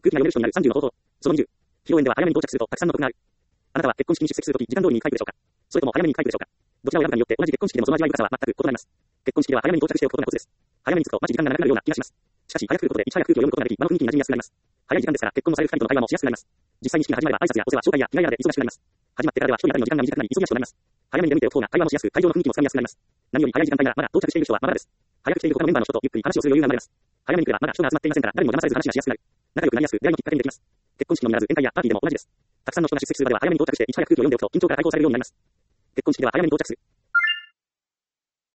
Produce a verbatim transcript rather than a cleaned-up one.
空気が読める人になるさんじゅうの方法。そのにじゅう。披露宴では早めに到着するとたくさんの得がある。あなたは結婚式に出席するとき時間通りに帰るでしょうか。それとも早めに帰るでしょうか。どちらを選ぶかによって同じ結婚式でもその味わい深さは全く異なります。結婚式では早めに到着しておくことがコツです。早めに着くとマジ時間が長くなるような気がします。しかし早く来ることでいち早く空気を読むことができ、場の雰囲気に馴染みやすくなります。早い時間ですから結婚のされるふたりとの会話もしやすくなります。実際に式が始まれば挨拶やお世話、紹介や着替えらで忙しくなります。始まってからでは一人当たりの時間が短くなり忙しくなります。早めに出向いておく方が会話もしやすく、会場の雰囲気もつかみやすくなります。何より早い時間帯ならまだ到着している人はまだです。早く来ている他のメンバーの人とゆっくり話をする余裕が生まれます。早めに来ればまだ人が集まっていませんから誰にも邪魔されず話がしやすくなる。仲良くなりやすく出会いのきっかけにできます。結婚式のみならず宴会やパーティーでも同じです。たくさんの人が出席する場では早めに到着していち早く空気を読んでおくと緊張から解放されるようになります。結婚式では早めに到着する。